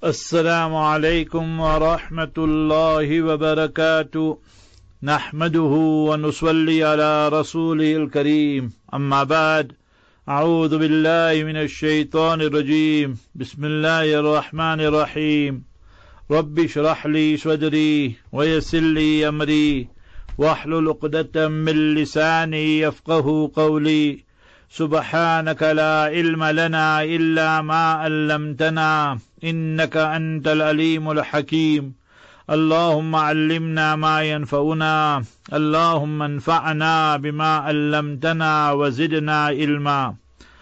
السلام عليكم ورحمة الله وبركاته نحمده ونصلي على رسوله الكريم أما بعد أعوذ بالله من الشيطان الرجيم بسم الله الرحمن الرحيم رب اشرح لي صدري ويسر لي أمري واحلل عقدة من لساني يفقه قولي سبحانك لا علم لنا إلا ما علمتنا إنك أنت العليم الحكيم اللهم علمنا ما ينفعنا اللهم انفعنا بما علمتنا وزدنا علما.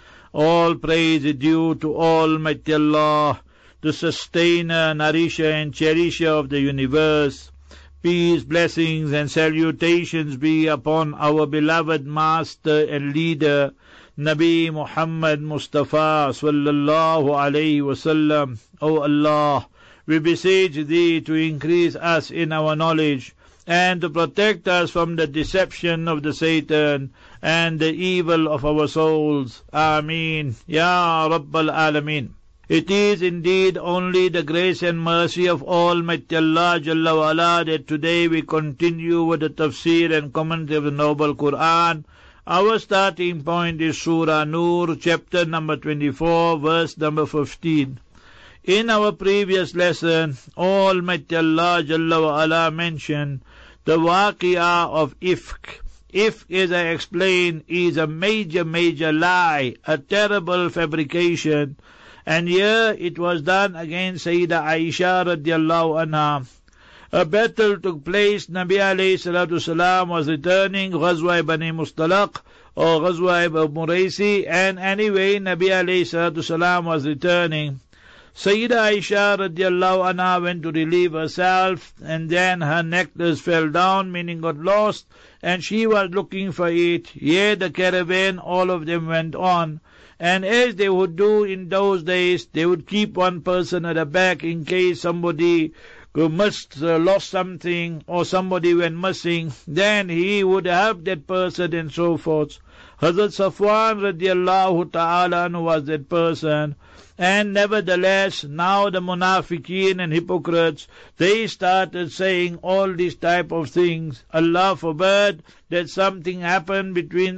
All praise is due to Almighty Allah, the sustainer, nourisher and cherisher of the universe. Peace, blessings and salutations be upon our beloved master and leader, Nabi Muhammad Mustafa sallallahu alayhi wasallam. O Allah, we beseech Thee to increase us in our knowledge and to protect us from the deception of the Satan and the evil of our souls. Ameen. Ya Rabbal Alameen. It is indeed only the grace and mercy of Almighty Allah Jalla wa Ala that today we continue with the tafsir and commentary of the Noble Quran. Our starting point is Surah Nur, chapter number 24, verse number 15. In our previous lesson, Almighty Allah Jalla wa Ala mentioned the waqiyah of Ifk. Ifk, as I explained, is a major lie, a terrible fabrication. And here it was done against Sayyidah Aisha radiallahu anha. A battle took place. Nabi alayhi salatu salam was returning, Ghazwa Bani Mustalaq or Ghazwa Muraisi, and anyway Nabi alayhi salatu salam was returning. Sayyidah Aisha radiallahu anha went to relieve herself, and then her necklace fell down, meaning got lost, and she was looking for it. Here the caravan, all of them went on. And as they would do in those days, they would keep one person at the back in case somebody lost something or somebody went missing, then he would help that person and so forth. Hazrat Safwan radiallahu ta'ala anhu was that person. And nevertheless, now the munafiqeen and hypocrites, they started saying all these type of things. Allah forbid that something happened between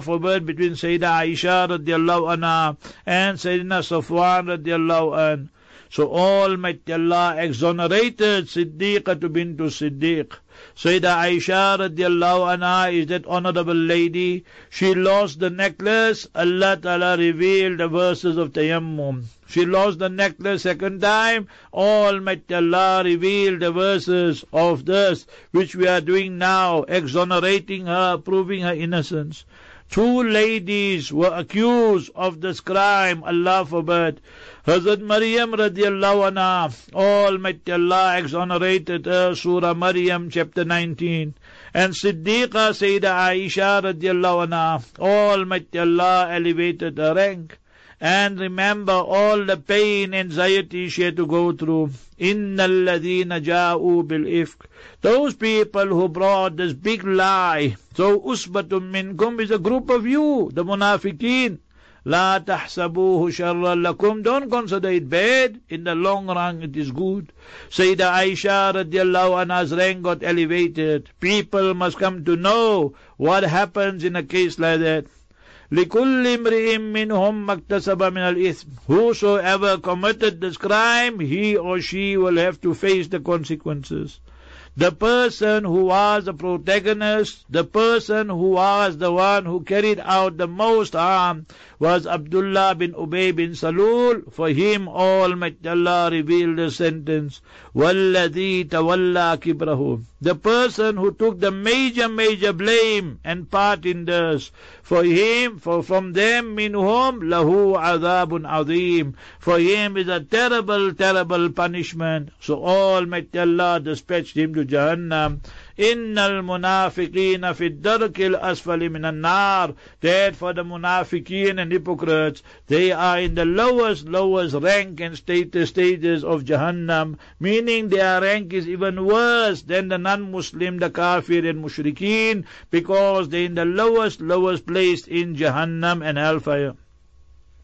Sayyidah Aisha radiallahu anha and Sayyidina Safwan radiallahu anhu. So Almighty Allah exonerated Siddiqah bintu Siddiq. Sayyidah Aisha radiallahu anha is that honorable lady. She lost the necklace. Allah Ta'ala revealed the verses of Tayammum. She lost the necklace second time. Almighty Allah revealed the verses of this which we are doing now, exonerating her, proving her innocence. Two ladies were accused of this crime, Allah forbid. Hazrat Maryam radiallahu anha, Almighty Allah exonerated her, Surah Maryam chapter 19. And Siddiqa Sayyidah Aisha radiallahu anha, Almighty Allah elevated her rank. And remember all the pain, anxiety she had to go through. Innal ladhina ja'u bil ifk. Those people who brought this big lie. So usbatum minkum is a group of you, the munafiqeen. La tahsabuhu sharran lakum. Don't consider it bad. In the long run it is good. Sayyidah Aisha radiallahu anha's rank got elevated. People must come to know what happens in a case like that. لِكُلِّ امْرِئٍ مِّنْهُمْ مَكْتَسَبَ مِنَ الْإِثْمِ. Whosoever committed this crime, he or she will have to face the consequences. The person who was the protagonist, the person who was the one who carried out the most harm, was Abdullah bin Ubay bin Salul. For him, Almighty Allah revealed the sentence, وَالَّذِي تَوَلَّى كِبْرَهُ. The person who took the major blame and part in this. For him, from them, minhum, lahu adhabun azim. For him is a terrible punishment. So Almighty Allah dispatched him to Jahannam. Innal munafiqina fi darkil asfali minan nar. That for the munafiqeen and hypocrites, they are in the lowest rank and stages of Jahannam, meaning their rank is even worse than the non-Muslim, the kafir and mushrikeen, because they are in the lowest place in Jahannam and hellfire.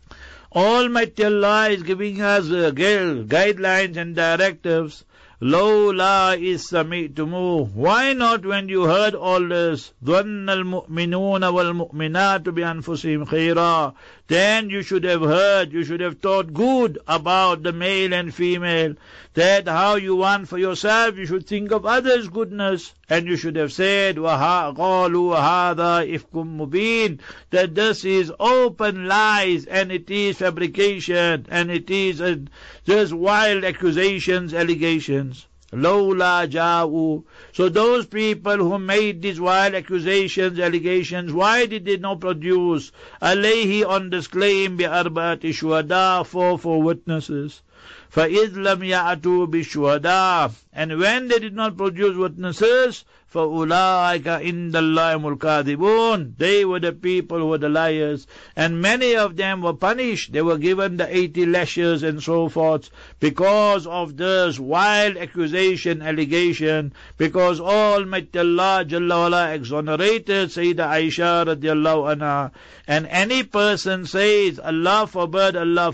Almighty Allah is giving us guidelines and directives. Lawla is sami'tumu. Why not when you heard all this? ظَنَّ الْمُؤْمِنُونَ وَالْمُؤْمِنَاتُ بِأَنفُسِهِمْ خَيْرًا. Then you should have heard, you should have thought good about the male and female. That how you want for yourself, you should think of others' goodness. And you should have said, قَالُوا هَذَا إِفْكٌ مُبِينٌ. That this is open lies, and it is fabrication, and it is just wild accusations, allegations. Lawla ja'u. So those people who made these wild accusations, allegations, why did they not produce alayhi on this claim bi'arba'ati shuhada, four witnesses? فَإِذْ لَمْ يَأْتُوا بِالشُّهَدَاءِ. And when they did not produce witnesses, فَأُولَٰئِكَ عِندَ اللَّهِ الْكَاذِبُونَ. They were the people who were the liars. And many of them were punished. They were given the 80 lashes and so forth because of this wild accusation, allegation, because Almighty Allah Jalla wa'ala exonerated Sayyidah Aisha radiallahu anha. And any person says, Allah forbid,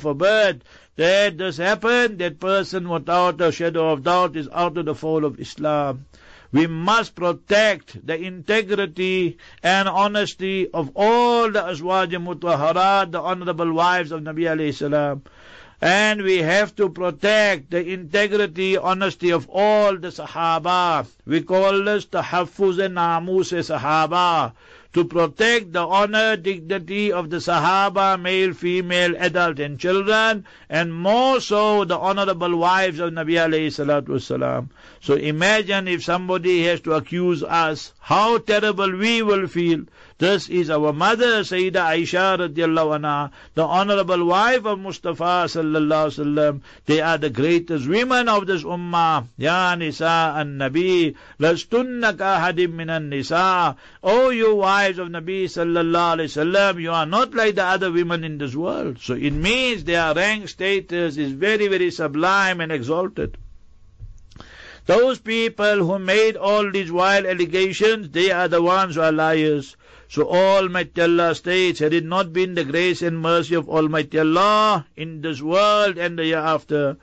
that this happened, that person without a shadow of doubt is out of the fold of Islam. We must protect the integrity and honesty of all the Azwaj Mutahharat, the honorable wives of Nabi alayhi salam. And we have to protect the integrity, honesty of all the Sahaba. We call this Tahaffuz and Namus Sahaba. To protect the honor, dignity of the Sahaba, male, female, adult and children, and more so the honorable wives of Nabi alayhi salatu wasalam. So imagine if somebody has to accuse us, how terrible we will feel. This is our mother, Sayyidah Aisha radiallahu anha, the honorable wife of Mustafa sallallahu alaihi wasallam. They are the greatest women of this ummah. Ya nisa an-nabi, lastunna ka hadim minan nisa. Oh, you wives of Nabi sallallahu alaihi wasallam, you are not like the other women in this world. So it means their rank status is very, very sublime and exalted. Those people who made all these wild allegations, they are the ones who are liars. So Almighty Allah states, had it not been the grace and mercy of Almighty Allah in this world and the year after,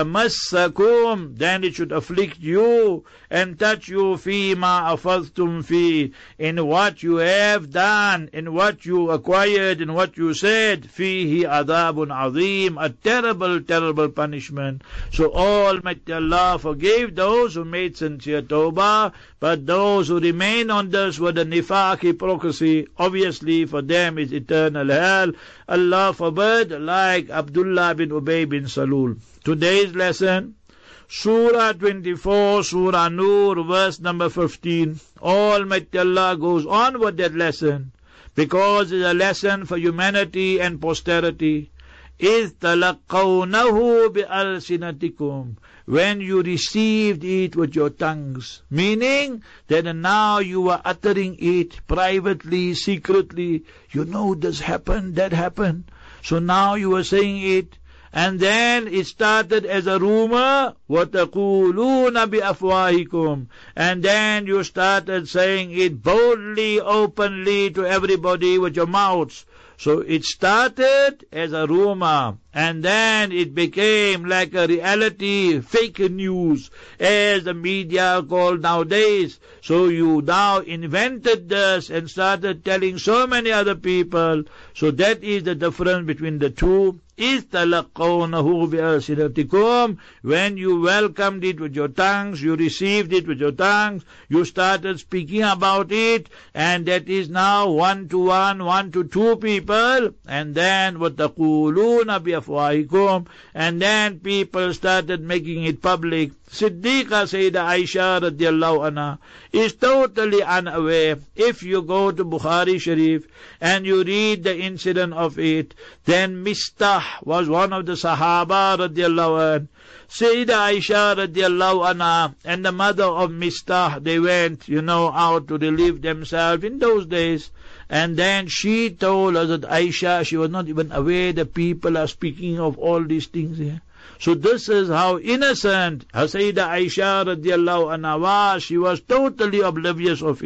لَمَسَّكُمْ, then it should afflict you and touch you فِيمَا أَفَضْتُمْ فِي, in what you have done, in what you acquired, in what you said, فِيهِ عَذَابٌ عَظِيمٌ, a terrible, terrible punishment. So Almighty Allah forgave those who made sincere tawbah, but those who remain on this with the nifaq, hypocrisy, obviously for them is eternal hell. Allah forbid, like Abdullah bin Ubay bin Salul. Today's lesson, Surah 24, Surah Nur, verse number 15. Almighty Allah goes on with that lesson, because it's a lesson for humanity and posterity. إِذْ تَلَقَّوْنَهُ بِأَلْسِنَتِكُمْ, when you received it with your tongues, meaning that now you are uttering it privately, secretly. You know this happened, that happened. So now you are saying it. And then it started as a rumor, وَتَقُولُونَ بِأَفْوَاهِكُمْ, and then you started saying it boldly, openly to everybody with your mouths. So it started as a rumor, and then it became like a reality, fake news, as the media call nowadays. So you now invented this and started telling so many other people. So that is the difference between the two. إِذْ تَلَقَّوْنَهُ بِأَلْسِنَتِكُمْ, when you welcomed it with your tongues, you received it with your tongues, you started speaking about it, and that is now 1 to 1, 1 to 2 people, and then وَتَقُولُونَ بِأَفْوَاهِكُمْ, and then people started making it public. Siddiqa Sayyidah Aisha radiallahu anha is totally unaware. If you go to Bukhari Sharif and you read the incident of it, then Mistah was one of the Sahaba radiallahu anha. Sayyidah Aisha radiallahu anha and the mother of Mistah, they went, out to relieve themselves in those days. And then she told us that Aisha, she was not even aware that people are speaking of all these things here. So this is how innocent Sayyidah Aisha radiallahu anha was. She was totally oblivious of it.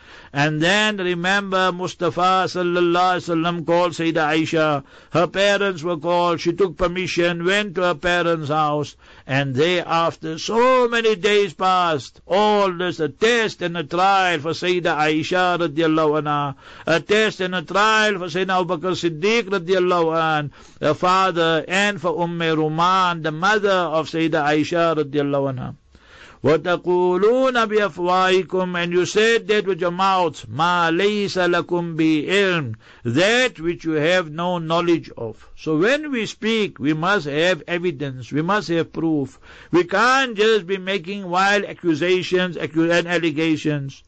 And then remember, Mustafa sallallahu alaihi wasallam called Sayyidah Aisha. Her parents were called. She took permission, went to her parents' house, and thereafter so many days passed. All this, a test and a trial for Sayyidah Aisha radiallahu anha, a test and a trial for Sayyidina Abu Bakr Siddiq radiallahu anha, her father, and for Ruman, the mother of Sayyidah Aisha radiallahu anha. وَتَقُولُونَ بِأَفْوَاهِكُمْ, and you said that with your mouth, مَا لَيْسَ لَكُمْ بِعِلْمٍ, that which you have no knowledge of. So when we speak, we must have evidence, we must have proof. We can't just be making wild accusations and allegations.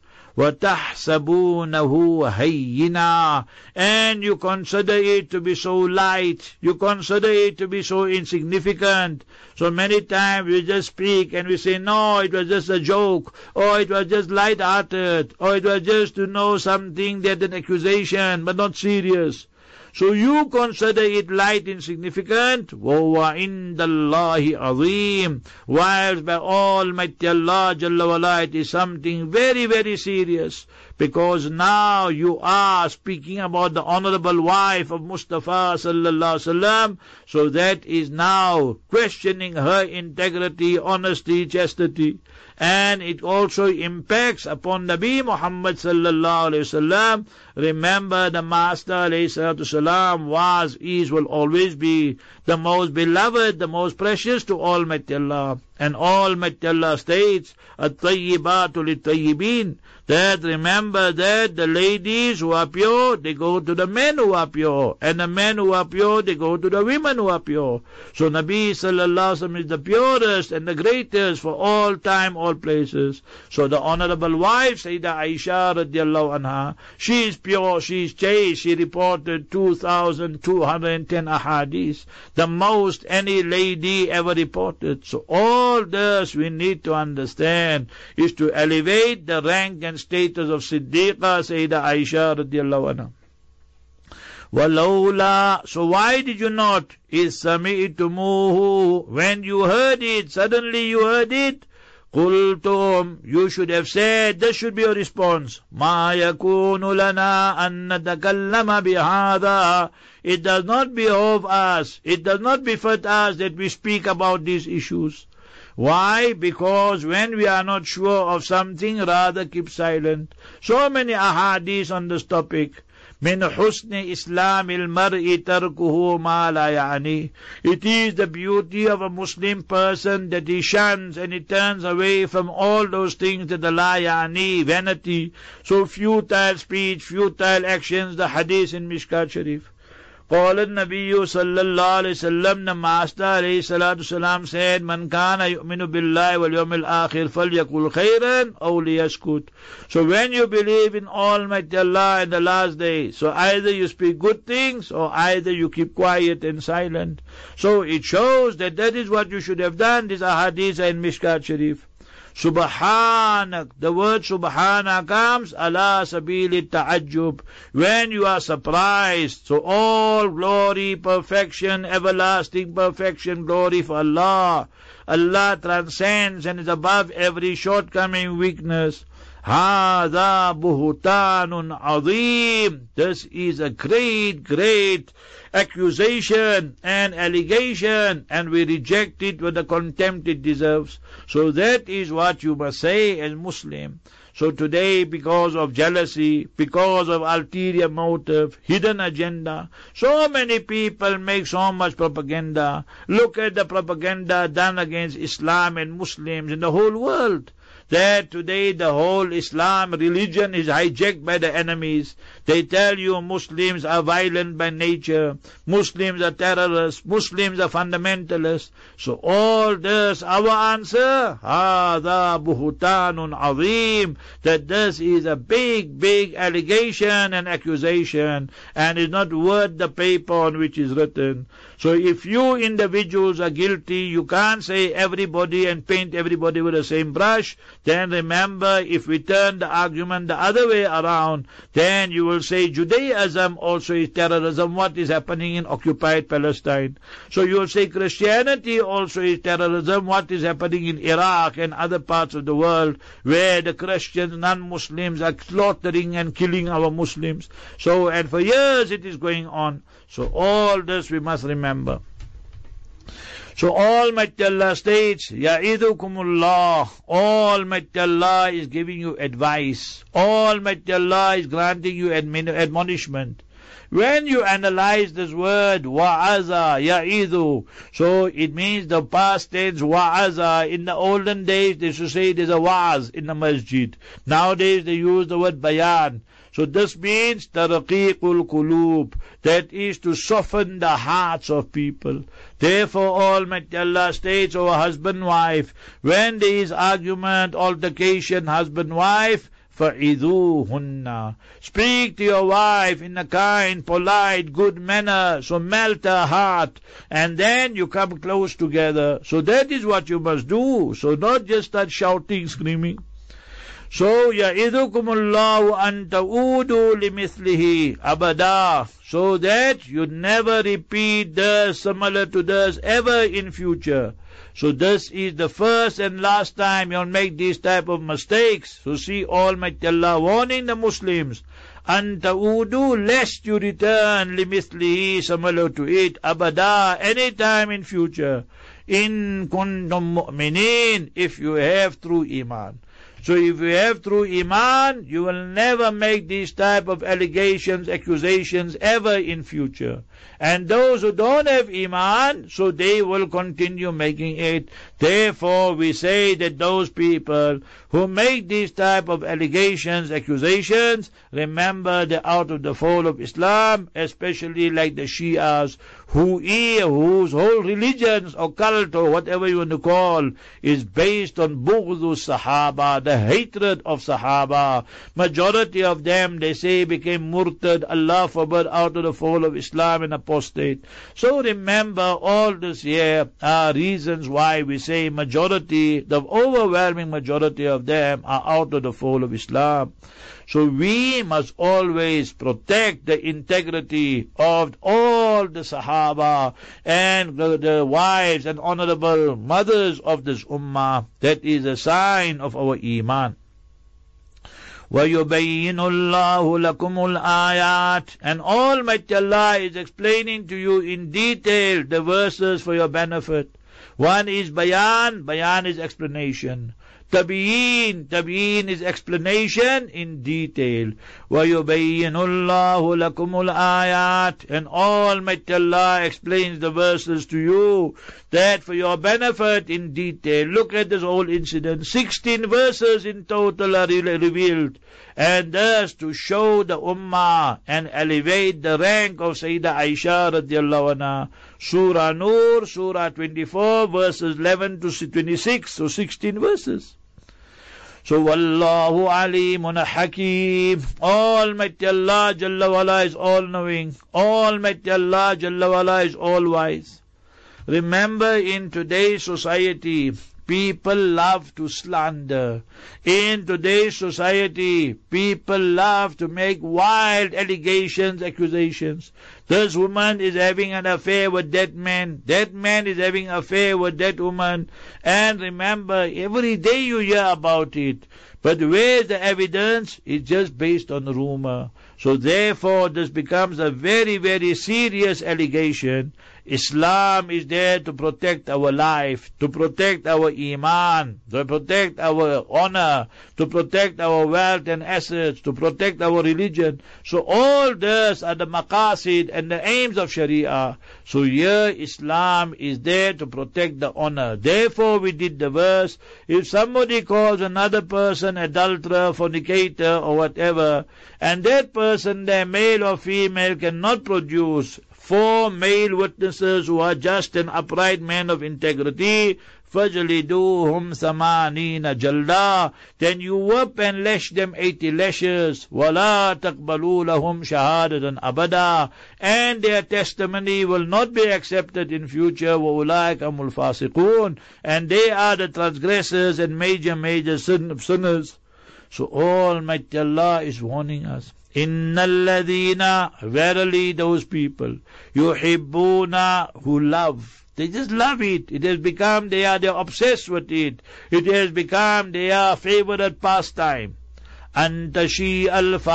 وَتَحْسَبُونَهُ هَيِّنًا, and you consider it to be so light, you consider it to be so insignificant. So many times we just speak and we say, no, it was just a joke, or it was just light-hearted, or it was just to know something that an accusation, but not serious. So you consider it light, insignificant, وَهُوَ عِنْدَ اللَّهِ عَظِيمٌ, whilst by Almighty Allah Jalla wa'ala it is something very, very serious, because now you are speaking about the honorable wife of Mustafa sallallahu alaihi wasallam, so that is now questioning her integrity, honesty, chastity. And it also impacts upon Nabi Muhammad sallallahu alaihi wasallam. Remember, the Master alayhi salatu wasalam was, is, will always be the most beloved, the most precious to Almighty Allah. And Almighty Allah states, At-tayyibatu lit-tayyibin, that remember that the ladies who are pure, they go to the men who are pure, and the men who are pure, they go to the women who are pure. So Nabi sallallahu alaihi wasallam is the purest and the greatest for all time, all places. So the honorable wife, Sayyidah Aisha radiallahu anha, she is pure, she is chaste, she reported 2,210 ahadith, the most any lady ever reported. So all this we need to understand is to elevate the rank and status of Siddiqa Sayyidah Aisha radiallahu anha. وَلَوْلَا, so why did you not? إِذْ سَمِعْتُمُوهُ, when you heard it, suddenly you heard it, قُلْتُمْ, you should have said, this should be your response, مَا يَكُونُ لَنَا أَن نَتَكَلَّمَ بِهَذَا, it does not behove us, it does not befit us that we speak about these issues. Why? Because when we are not sure of something, rather keep silent. So many ahadith on this topic. من حسن إسلام المرء تركه ما لا يعني. It is the beauty of a Muslim person that he shuns and he turns away from all those things that the la yani, vanity, so futile speech, futile actions, the hadith in Mishkat Sharif. قال النبي صلى الله عليه وسلم, the Master عليه الصلاة والسلام said, من كان يؤمن بالله واليوم الآخر فليقل خيرا أو ليسكت. So when you believe in Almighty Allah and the last day, so either you speak good things or either you keep quiet and silent. So it shows that that is what you should have done. These ahadith in Mishkat Sharif. Subhanak, the word Subhana comes ala sabili ta'ajjub, when you are surprised. So all glory, perfection, everlasting perfection, glory for Allah. Allah transcends and is above every shortcoming, weakness. هذا بهتان عظيم, this is a great, great accusation and allegation, and we reject it with the contempt it deserves. So that is what you must say as Muslim. So today, because of jealousy, because of ulterior motive, hidden agenda, so many people make so much propaganda. Look at the propaganda done against Islam and Muslims in the whole world. That today the whole Islam religion is hijacked by the enemies. They tell you Muslims are violent by nature, Muslims are terrorists, Muslims are fundamentalists. So all this, our answer, هَذَا بُهُتَانٌ عَظِيمٌ, that this is a big, big allegation and accusation, and is not worth the paper on which is written. So if you individuals are guilty, you can't say everybody and paint everybody with the same brush. Then remember, if we turn the argument the other way around, then you will say Judaism also is terrorism, what is happening in occupied Palestine. So you will say Christianity also is terrorism, what is happening in Iraq and other parts of the world where the Christians Christians, non-Muslims are slaughtering and killing our Muslims. So, and for years it is going on. So all this we must remember. So Almighty Allah states, Ya'idukumullah, Almighty Allah is giving you advice. Almighty Allah is granting you admonishment. When you analyze this word, wa'aza, ya'idu, so it means the past tense, wa'aza. In the olden days, they used to say there's a wa'az in the masjid. Nowadays, they use the word bayan. So this means taraqiqul qulub, that is to soften the hearts of people. Therefore, Almighty Allah states, O husband-wife, when there is argument, altercation, husband-wife, فَعِذُوهُنَّ, speak to your wife in a kind, polite, good manner, so melt her heart, and then you come close together. So that is what you must do. So not just start shouting, screaming. So, يَعِذُكُمُ اللَّهُ أَن تَعُودُوا لِمِثْلِهِ أَبَدًا, so that you never repeat this, similar to this, ever in future. So this is the first and last time you'll make these type of mistakes. So see Almighty Allah warning the Muslims, أَن تَعُودُوا, lest you return لِمِثْلِهِ, similar to it, أَبَدًا, any time in future. إِن كُنتُم مُؤْمِنِينَ, if you have true iman. So if you have true iman, you will never make these type of allegations, accusations ever in future. And those who don't have iman, so they will continue making it. Therefore, we say that those people who make these type of allegations, accusations, remember they're out of the fold of Islam, especially like the Shias, whose whole religions or cult or whatever you want to call is based on bughdu Sahaba, the hatred of Sahaba. Majority of them, they say, became murtad, Allah forbid, out of the fold of Islam and apostate. So remember, all this here are reasons why we say majority, the overwhelming majority of them are out of the fold of Islam. So we must always protect the integrity of all the Sahaba and the wives and honorable mothers of this ummah. That is a sign of our iman. وَيُبَيِّنُ اللَّهُ لَكُمُ الْآيَاتِ, and Almighty Allah is explaining to you in detail the verses for your benefit. One is bayan, bayan is explanation. Tabi'in is explanation in detail. وَيُبَيِّنُ اللَّهُ لَكُمُ الْآيَاتِ, and Almighty Allah explains the verses to you, that for your benefit in detail. Look at this whole incident. 16 verses in total are revealed. And thus to show the ummah and elevate the rank of Sayyidah Aisha radiallahu anha. Surah Nur, Surah 24, verses 11 to 26. So 16 verses. So Wallahu Alimun Hakim. Almighty Allah Jalla wala is all-knowing. Almighty Allah Jalla wala is all-wise. Remember, in today's society, people love to slander. In today's society, people love to make wild allegations, accusations. This woman is having an affair with that man. That man is having an affair with that woman. And remember, every day you hear about it. But where's the evidence? It's just based on rumor. So therefore, this becomes a very, very serious allegation. Islam is there to protect our life, to protect our iman, to protect our honor, to protect our wealth and assets, to protect our religion. So all this are the maqasid and the aims of Sharia. So here Islam is there to protect the honor. Therefore we did the verse, if somebody calls another person adulterer, fornicator or whatever, and that person, their male or female, cannot produce 4 male witnesses who are just and upright men of integrity, فَجْلِدُوهُمْ ثَمَانِينَ جَلْدًا, then you whip and lash them 80 lashes. وَلَا تَقْبَلُوا لَهُمْ شَهَادَةً أَبَدًا, and their testimony will not be accepted in future. وَأُولَٰئِكَ هُمُ الْفَاسِقُونَ, and they are the transgressors and major sinners. So Almighty Allah is warning us. إِنَّ الَّذِينَ, verily those people, يُحِبُّونَ, who love. They just love it. It has become, they're obsessed with it. It has become their favorite pastime. أن تشيء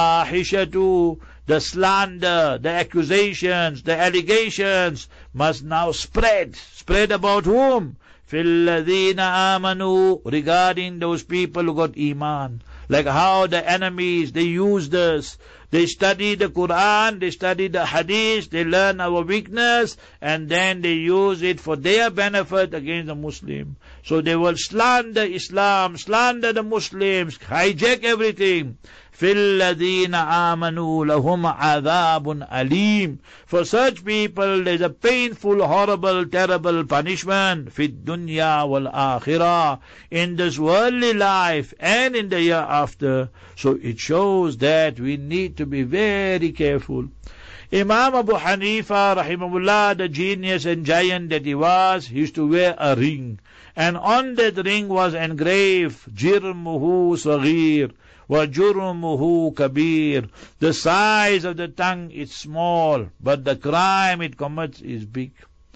الفاحشة, the slander, the accusations, the allegations must now spread. Spread about whom? فِي الَّذِينَ آمَنُوا, regarding those people who got iman. Like how the enemies, they used us. They study the Quran, they study the Hadith, they learn our weakness, and then they use it for their benefit against the Muslim. So they will slander Islam, slander the Muslims, hijack everything. فِي الَّذِينَ آمَنُوا لَهُمْ عَذَابٌ أَلِيمٌ. For such people there is a painful, horrible, terrible punishment. فِي الدُّنْيَا وَالْآخِرَةِ, in this worldly life and in the year after. So it shows that we need to be very careful. Imam Abu Hanifa rahimahullah, the genius and giant that he was, he used to wear a ring. And on that ring was engraved, جِرْمُهُ صَغِيرٌ وَجُرْمُهُ كَبِيرٌ. The size of the tongue is small, but the crime it commits is big.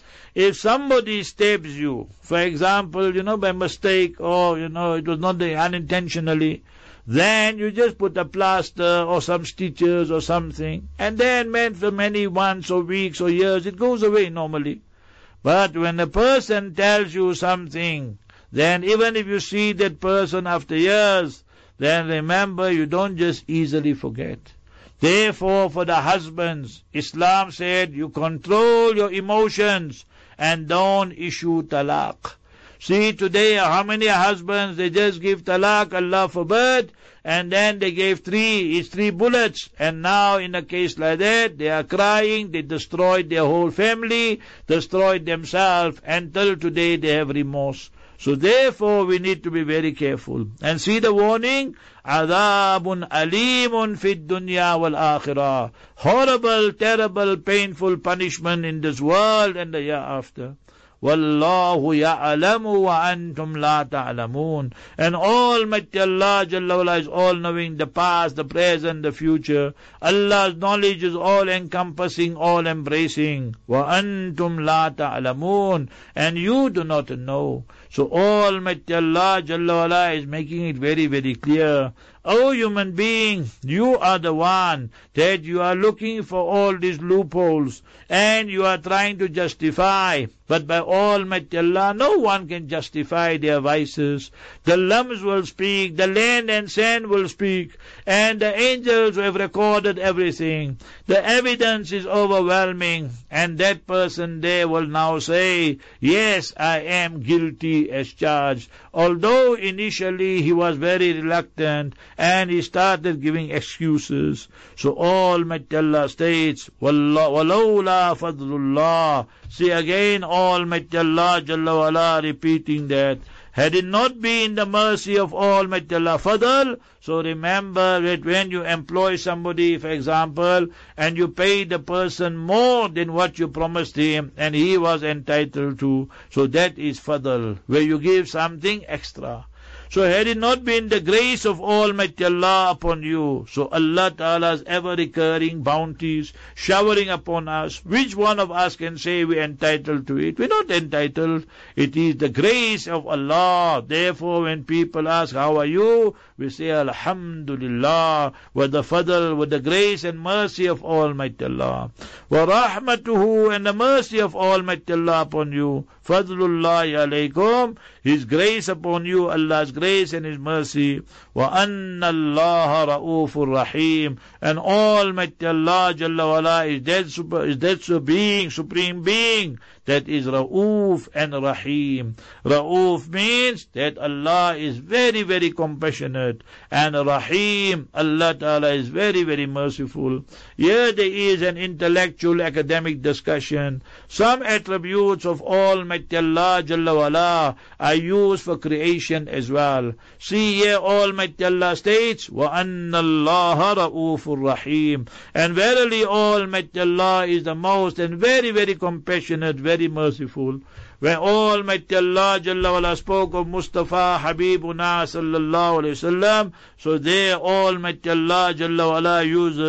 If somebody stabs you, for example, by mistake, or, it was not unintentionally, then you just put a plaster or some stitches or something, and then for many months or weeks or years, it goes away normally. But when a person tells you something, then even if you see that person after years, then remember, you don't just easily forget. Therefore, for the husbands, Islam said, you control your emotions and don't issue talaq. See, today, how many husbands, they just give talaq, Allah forbid, and then they gave it's 3 bullets, and now in a case like that, they are crying, they destroyed their whole family, destroyed themselves, and till today they have remorse. So therefore we need to be very careful. And see the warning, عَذَابٌ أَلِيمٌ فِي الدُّنْيَا وَالْآخِرَةِ. Horrible, terrible, painful punishment in this world and the year after. وَاللَّهُ يَعْلَمُ وَأَنْتُمْ لَا تَعْلَمُونَ. And Almighty Allah Jalla wa'ala is all-knowing, the past, the present, the future. Allah's knowledge is all-encompassing, all-embracing. وَأَنْتُمْ لَا تَعْلَمُونَ. And you do not know. So Almighty Allah Jalla wa'ala is making it very, very clear. O human being, you are the one that you are looking for all these loopholes and you are trying to justify. But by Almighty Allah, no one can justify their vices. The lambs will speak, the land and sand will speak, and the angels have recorded everything. The evidence is overwhelming, and that person there will now say, yes, I am guilty as charged. Although initially he was very reluctant, and he started giving excuses. So Almighty Allah states, وَلَوْلَا فَضْلُ اللَّهِ. See again, Almighty Allah Jalla wa'ala repeating that. Had it not been the mercy of Almighty Allah, Fadl, so remember that when you employ somebody, for example, and you pay the person more than what you promised him, and he was entitled to, so that is Fadl, where you give something extra. So had it not been the grace of Almighty Allah upon you, so Allah Ta'ala's ever-recurring bounties showering upon us, which one of us can say we're entitled to it? We're not entitled. It is the grace of Allah. Therefore, when people ask, how are you? We say, Alhamdulillah, with the fadl, with the grace and mercy of Almighty Allah. Wa rahmatuhu, and the mercy of Almighty Allah upon you. Fadlullahi alaykum, His grace upon you, Allah's grace and His mercy. Wa anna Allah ra'ufur rahim, and Almighty Allah Jalla wa'ala is that supreme being, that is Ra'uf and Rahim. Ra'uf means that Allah is very, very compassionate, and Rahim, Allah Ta'ala is very, very merciful. Here there is an intellectual academic discussion. Some attributes of Almighty Allah Jalla wa'ala are used for creation as well. See here Almighty Allah states, Wa anna Allah ra'ufur rahim, and verily Almighty Allah is the most and very, very compassionate, very merciful. When Almighty Allah Jalla wa'ala spoke of Mustafa Habibuna sallallahu alayhi wasallam, so there Almighty Allah Jalla wa'ala uses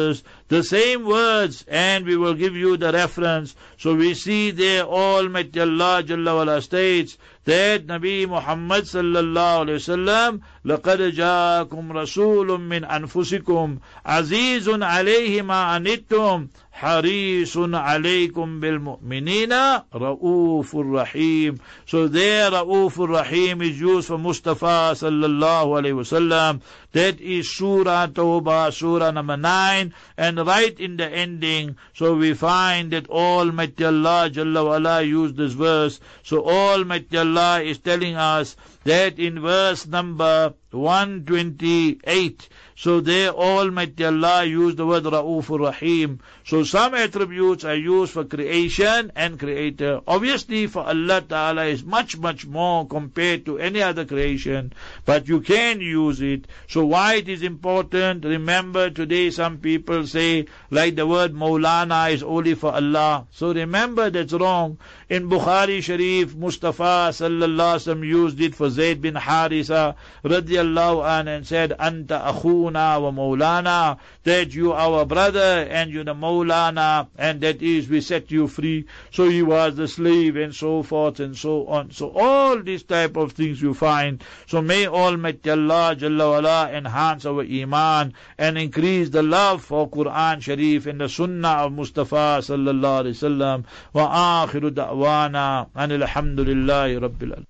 The same words, and we will give you the reference. So we see there Almighty Allah Jalla wala states that Nabi Muhammad sallallahu alayhi wasallam, لَقَدْ جَاءَكُمْ رَسُولٌ مِّنْ أَنفُسِكُمْ عَزِيزٌ عَلَيْهِ مَا عَنِتُّمْ حَرِيصٌ عَلَيْكُمْ بِالْمُؤْمِنِينَ رَؤُوفٌ رَحِيمٌ. So there Ra'ufur Rahim is used for Mustafa sallallahu alayhi wasallam. That is Surah Tawbah, Surah number 9, and right in the ending, so we find that Almighty Allah Jalla wa'ala used this verse. So Almighty Allah is telling us that in verse number 128, so there Almighty Allah used the word Ra'ufur Rahim. So some attributes are used for creation and creator. Obviously for Allah Ta'ala is much, much more compared to any other creation, but you can use it. So why it is important? Remember today some people say like the word Maulana is only for Allah. So remember that's wrong. In Bukhari Sharif, Mustafa sallallahu alaihi wasallam used it for Zayd bin Harisa radiyallahu anhu and said, Anta akhuna wa maulana, that you our brother and you the maulana, and that is we set you free. So he was the slave and so forth and so on. So all these type of things you find. So may Almighty Allah Jalla wala enhance our iman and increase the love for Quran Sharif and the Sunnah of Mustafa sallallahu alaihi wasallam. Wa akhiru da'wana anil hamdulillahi rabbil alamin.